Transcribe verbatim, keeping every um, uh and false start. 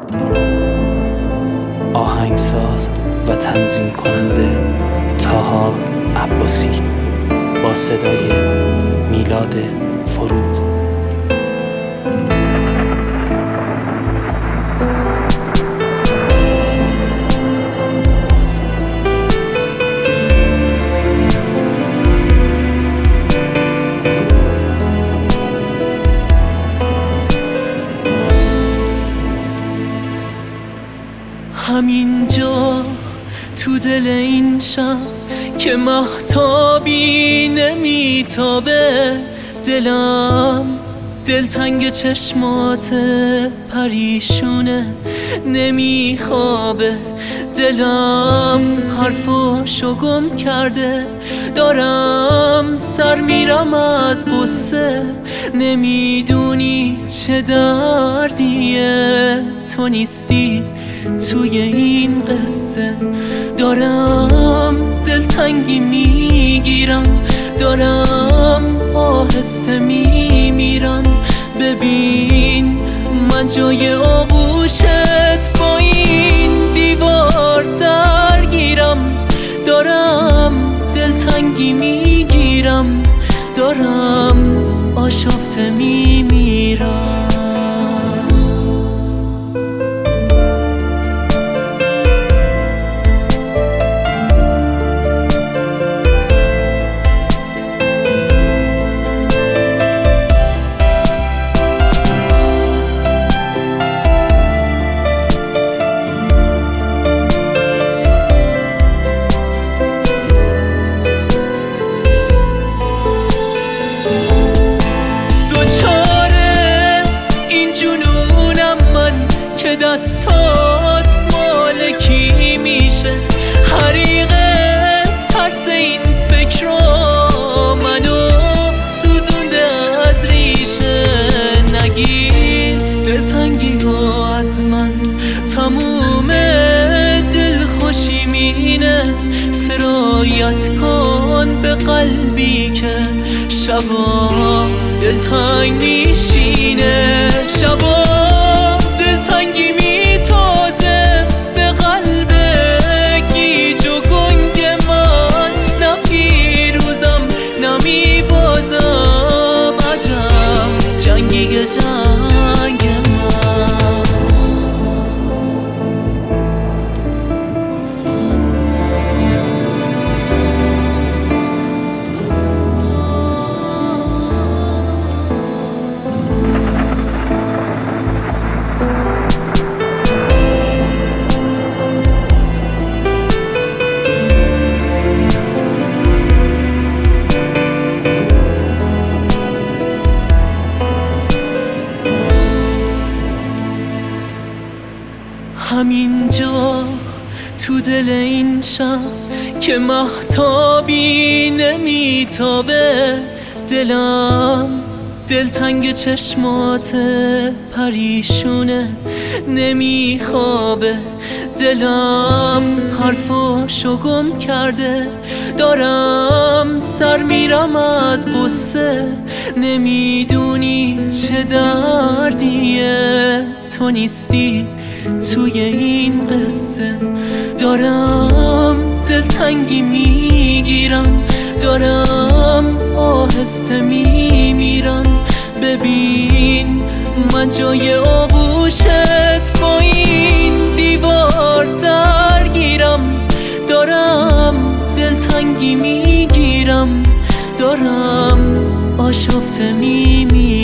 آهنگساز و تنظیم کننده طاها عباسی با صدای میلاد فروغ. همینجا تو دل این شب که مهتابی نمیتابه، دلم دلتنگ چشمات پریشونه نمیخوابه، دلم حرفاشو گم کرده، دارم سر میرم از قصه، نمیدونی چه دردیه تو نیستی توی این قصه، دارم دلتنگی میگیرم، دارم آهسته میمیرم، ببین من جای آغوشت با این دیوار درگیرم، دارم دلتنگی میگیرم، دارم آشفته میمیرم. که دستات مالکی میشه، حریقه ترس این فکر رو منو سوزونده از ریشه، نگیر دلتنگی رو از من، تموم دل خوشی مینه، سرایت کن به قلبی که شبا دلتنگ میشینه، شبا دلتنگی میتازه به قلب گیج و گنگ من، نه پیروزم نه میبازم، عجب جنگی جنگ من. همینجا تو دل این شب که مهتابی نمیتابه، دلم دلتنگ چشمات پریشونه نمیخوابه، دلم حرفاشو گم کرده، دارم سر میرم از قصه، نمیدونی چه دردیه تو نیستی توی این قصه، دارم دلتنگی میگیرم، دارم آهسته میمیرم، ببین من جای آغوشت با این دیوار درگیرم، دارم دلتنگی میگیرم، دارم آشفته میمیرم.